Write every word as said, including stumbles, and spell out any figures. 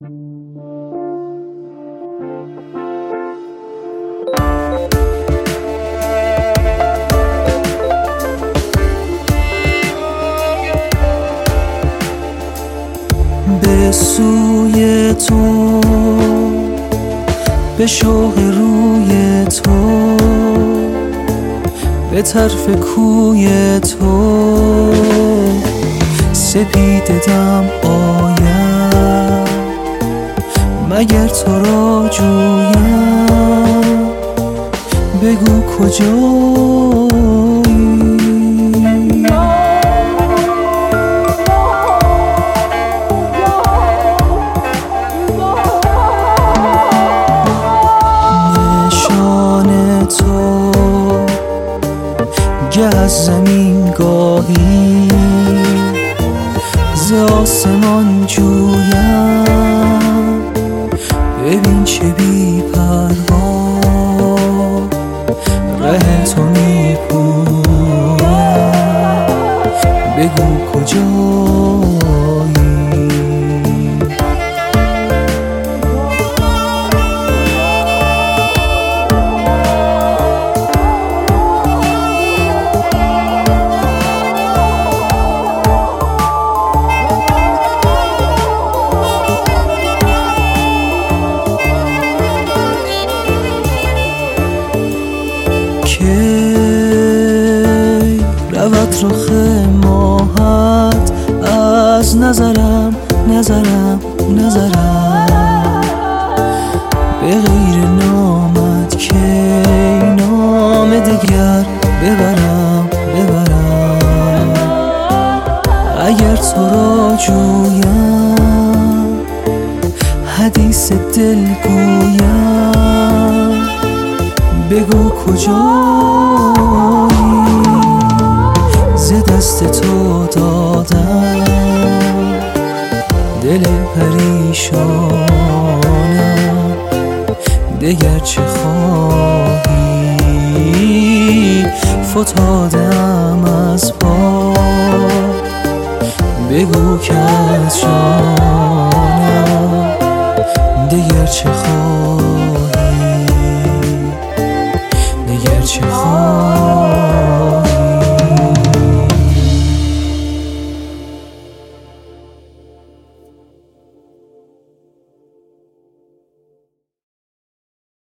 به سوی تو، به شوق روی تو، به طرف کوی تو، سپیده دم آیم مگر تو را جویم، بگو کجایی. گه از زمین گاهی ز آسمان جویم، ببین چه بی پروا ره تو می پویم، بگو کجایی. رود رخ ماهت از نظرم نظرم نظرم، به غیر نامت که نام دگر ببرم ببرم، اگر تو را جویم حدیث دل گویم، بگو کجایی. ز دست تو دادم دل پریشانم، دگر چه خواهی فتادم از پا، بگو که از جانم دگر چه خواهی، دگر چه خواهی.